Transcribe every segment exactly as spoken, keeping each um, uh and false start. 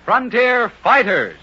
Frontier Fighters.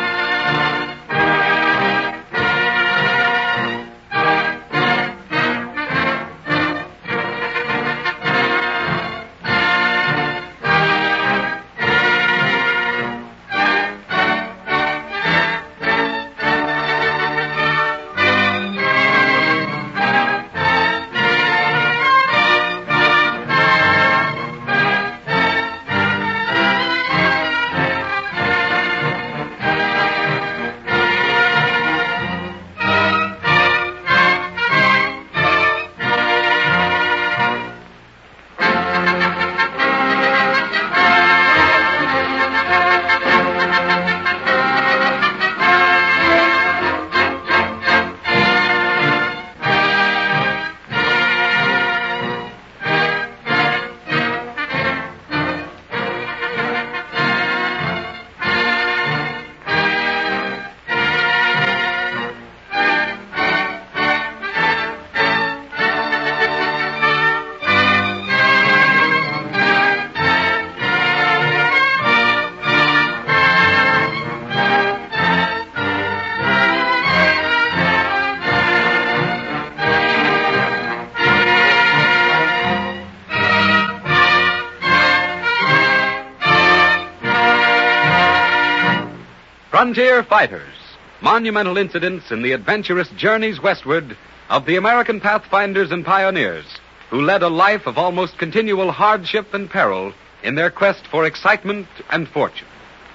Frontier Fighters, monumental incidents in the adventurous journeys westward of the American pathfinders and pioneers who led a life of almost continual hardship and peril in their quest for excitement and fortune.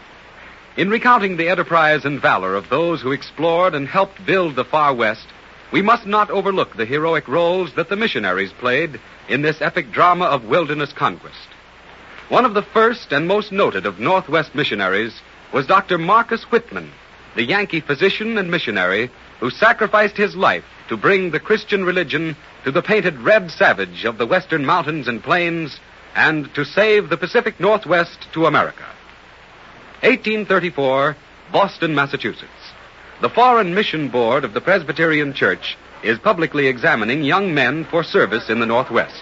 In recounting the enterprise and valor of those who explored and helped build the far west, we must not overlook the heroic roles that the missionaries played in this epic drama of wilderness conquest. One of the first and most noted of Northwest missionaries was Doctor Marcus Whitman, the Yankee physician and missionary who sacrificed his life to bring the Christian religion to the painted red savage of the western mountains and plains and to save the Pacific Northwest to America. eighteen thirty-four, Boston, Massachusetts. The Foreign Mission Board of the Presbyterian Church is publicly examining young men for service in the Northwest.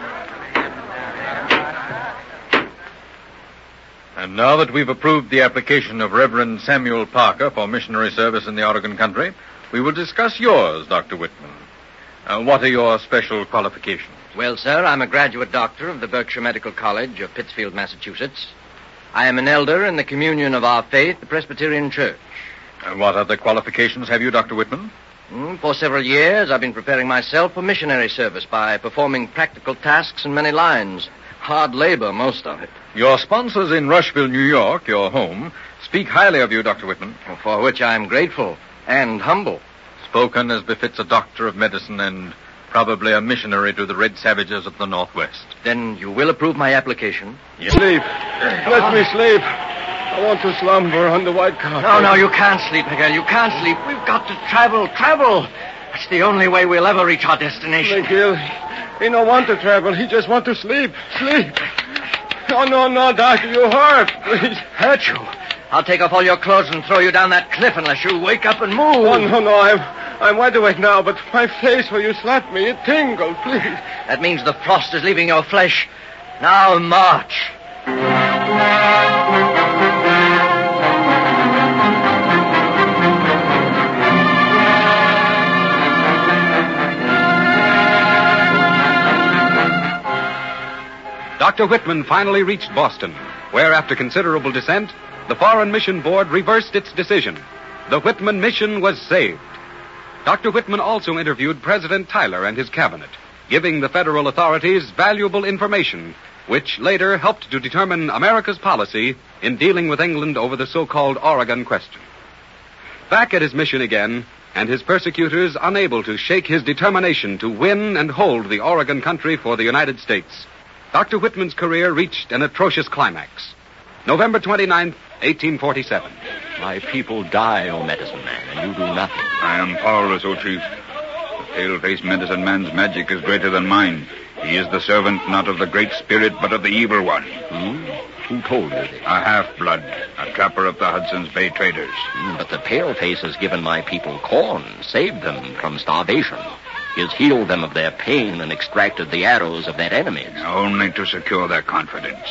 And now that we've approved the application of Reverend Samuel Parker for missionary service in the Oregon country, we will discuss yours, Doctor Whitman. Uh, what are your special qualifications? Well, sir, I'm a graduate doctor of the Berkshire Medical College of Pittsfield, Massachusetts. I am an elder in the communion of our faith, the Presbyterian Church. And what other qualifications have you, Doctor Whitman? Mm, for several years, I've been preparing myself for missionary service by performing practical tasks in many lines. Hard labor, most of it. Your sponsors in Rushville, New York, your home, speak highly of you, Doctor Whitman. For which I am grateful and humble. Spoken as befits a doctor of medicine and probably a missionary to the red savages of the Northwest. Then you will approve my application? Yes. Sleep. Let me sleep. I want to slumber on the white carpet. No, no, you can't sleep, Miguel. You can't sleep. We've got to travel, travel. That's the only way we'll ever reach our destination. Miguel, he don't want to travel. He just want to sleep. Sleep. Oh, no, no, Doctor, you hurt. Please. Hurt you? I'll take off all your clothes and throw you down that cliff unless you wake up and move. Oh, no, no, I'm, I'm wide awake now, but my face where you slapped me, it tingled, please. That means the frost is leaving your flesh. Now march. Doctor Whitman finally reached Boston, where, after considerable dissent, the Foreign Mission Board reversed its decision. The Whitman mission was saved. Doctor Whitman also interviewed President Tyler and his cabinet, giving the federal authorities valuable information, which later helped to determine America's policy in dealing with England over the so-called Oregon question. Back at his mission again, and his persecutors unable to shake his determination to win and hold the Oregon country for the United States, Doctor Whitman's career reached an atrocious climax. November twenty-ninth, eighteen forty-seven. My people die, O medicine man, and you do nothing. I am powerless, O chief. The pale-faced medicine man's magic is greater than mine. He is the servant not of the Great Spirit, but of the Evil One. Hmm? Who told you this? A half-blood, a trapper of the Hudson's Bay traders. Hmm, but the pale-face has given my people corn, saved them from starvation. He has healed them of their pain and extracted the arrows of their enemies. Only to secure their confidence.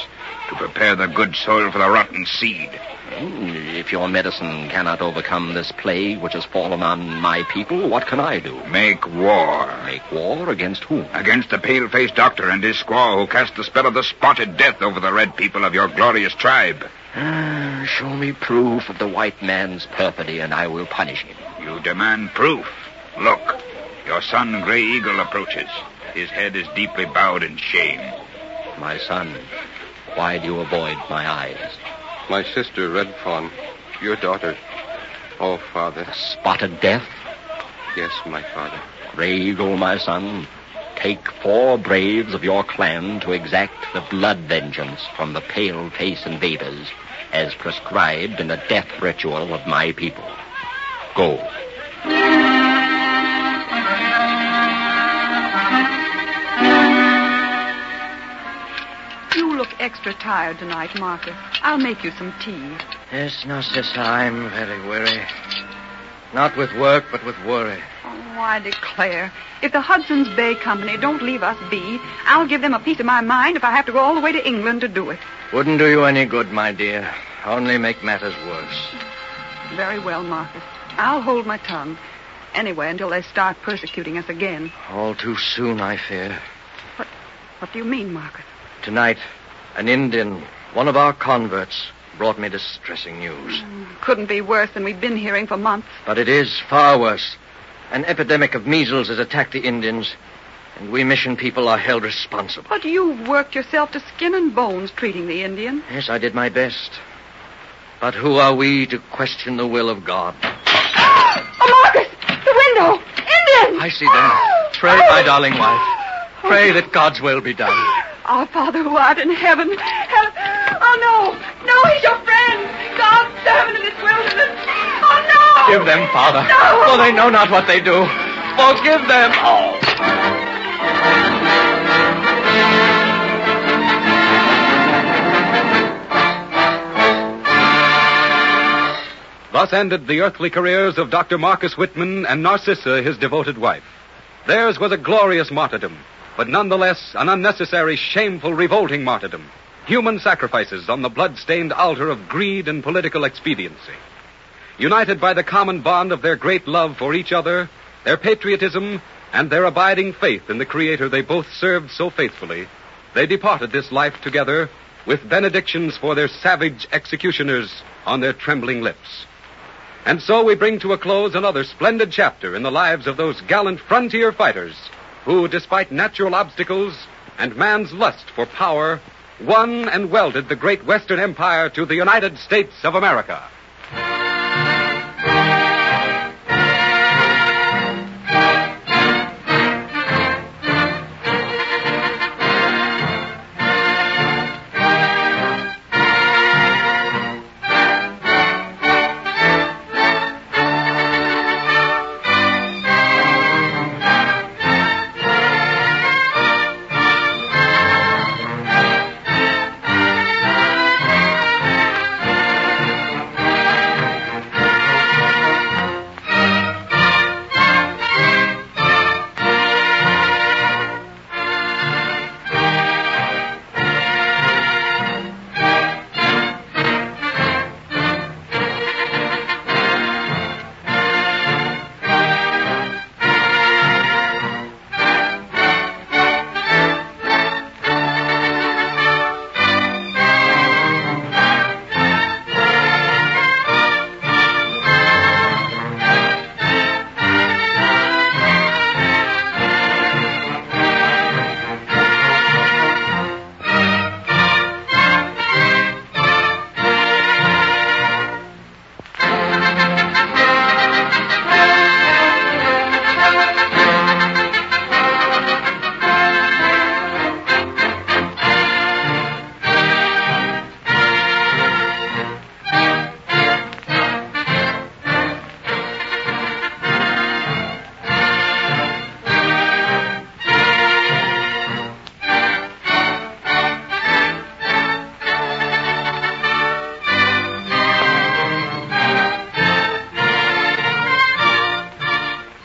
to prepare the good soil for the rotten seed. If your medicine cannot overcome this plague which has fallen on my people, what can I do? Make war. Make war against whom? Against the pale-faced doctor and his squaw who cast the spell of the spotted death over the red people of your glorious tribe. Ah, show me proof of the white man's perfidy, and I will punish him. You demand proof. Look, your son, Gray Eagle, approaches. His head is deeply bowed in shame. My son, why do you avoid my eyes? My sister, Red Fawn. Your daughter. Oh, Father. Spotted Death? Yes, my father. Gray Eagle, my son, take four braves of your clan to exact the blood vengeance from the pale-face invaders as prescribed in the death ritual of my people. Go. You look extra tired tonight, Marcus. I'll make you some tea. Yes, Narcissa, I'm very weary. Not with work, but with worry. Oh, I declare. If the Hudson's Bay Company don't leave us be, I'll give them a piece of my mind if I have to go all the way to England to do it. Wouldn't do you any good, my dear. Only make matters worse. Very well, Marcus. I'll hold my tongue. Anyway, until they start persecuting us again. All too soon, I fear. What, what do you mean, Marcus? Tonight, an Indian, one of our converts, brought me distressing news. Mm, couldn't be worse than we've been hearing for months. But it is far worse. An epidemic of measles has attacked the Indians, and we mission people are held responsible. But you've worked yourself to skin and bones treating the Indian. Yes, I did my best. But who are we to question the will of God? Oh, Marcus! The window! Indians! I see them. Pray, my darling wife. Pray that God's will be done. Our Father who art in heaven. Help. Oh, no. No, he's your friend. God's servant in this wilderness. Oh, no. Give them, Father. No. For they know not what they do. Forgive them. Oh. Thus ended the earthly careers of Doctor Marcus Whitman and Narcissa, his devoted wife. Theirs was a glorious martyrdom, but nonetheless an unnecessary, shameful, revolting martyrdom. Human sacrifices on the blood-stained altar of greed and political expediency. United by the common bond of their great love for each other, their patriotism, and their abiding faith in the Creator they both served so faithfully, they departed this life together with benedictions for their savage executioners on their trembling lips. And so we bring to a close another splendid chapter in the lives of those gallant frontier fighters who, despite natural obstacles and man's lust for power, won and welded the great Western Empire to the United States of America.